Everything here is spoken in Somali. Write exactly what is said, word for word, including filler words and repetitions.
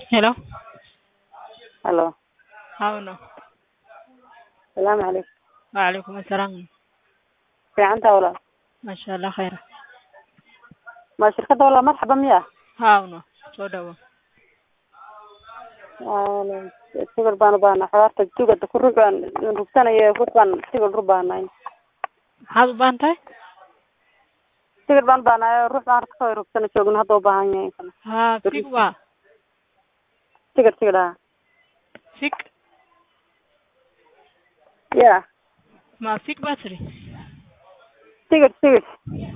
Hello. الو Hawno. السلام عليكم. وعليكم السلام. fiicanta walaal ما شاء الله خير. ma shirkadda walaal marxaba miya Hawno. Soo dhawo. sigar baan u baahnaa xawaarta tugada ku rugaan rugsanayo ruux baan sigar u baahnayn Maxaad u baahan tahay? sigar baan u baahnaa ruux baan kasoo rugsana joogna hadda u baahan yahay kana Haa, fig waa. sigar sigar ah Fig. ya Ma fig baa tiri. sigar sigar